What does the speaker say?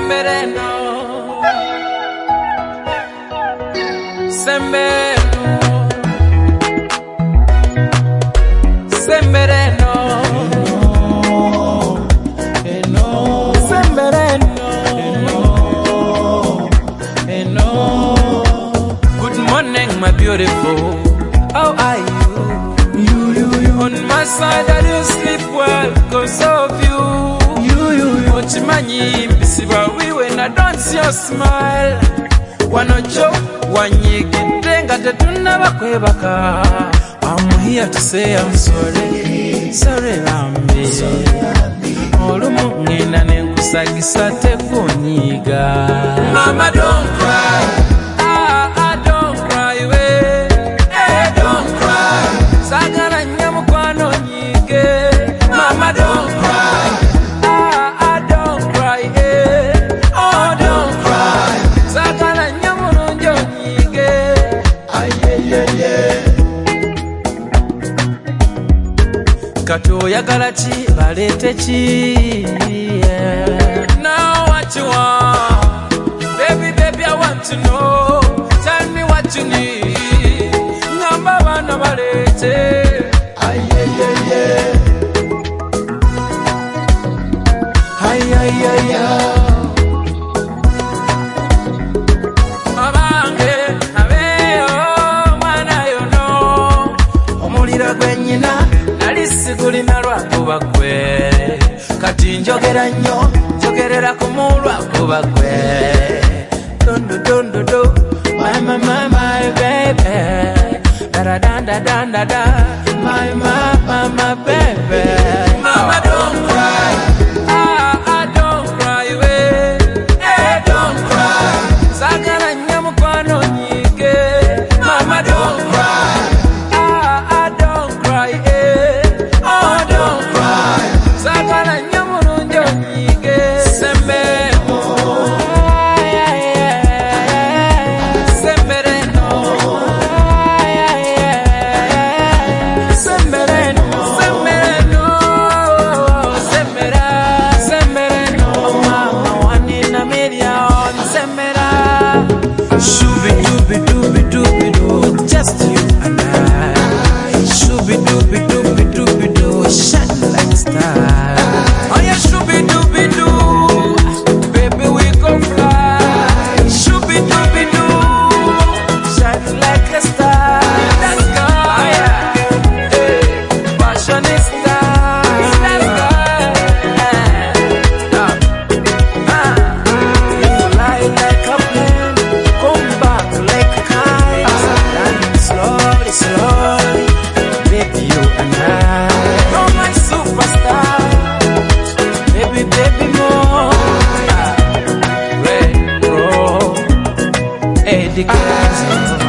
Sembereno, Sembereno, Sembereno, Sembereno. Good morning, my beautiful. How are you? On my side, I do sleep well, cause of you. Ochimanyi, bisiba we when I don't see your smile. Wanocho, wanyigitenga tetuna bakwebaka. I'm here to say I'm sorry. Sorry, Lambi. Olumu ngenda nenkusagisa tekunyiga. Mama, don't cry. Don't cry, don't cry. Sagala nyamukwano nyige. Mama, don't cry. Don't cry, oh, don't cry. Sagala nyamurunjo nyige. Kato yagala chi, balete chi. Now what you want? Baby, I want to know. Tell me what you need. Number one, balete. Abange, abeyo, mwana yono. Omuliro gwenyina, nalisigulina lwakuba gwe. Kati njogera nnyo, njogerera ku mulwakuba gwe. Do, my baby. Da, my baby. Mama, don't cry. Don't cry, don't cry. Sagala nyamukwano nyige. Mama, don't cry. Don't cry, oh, don't cry. Sagala nyamurunjo nyige. Sembereno, Sembereno, Sembereno, Sembereno, mama, one in a million. Sembera, shooby-dooby-dooby-dooby-doo, just you and I. Shooby-dooby-dooby-dooby-doo, shine like a star. Oh yeah, shooby-dooby-doo, baby, we gon' fly. Shooby-dooby-doo, shine like a star. Let's go, fashionista. Let's go, you fly like a plane, come back like a kite. Landing slowly, baby, you and I. You're my superstar, baby, more. Red, roll, Eddie Class.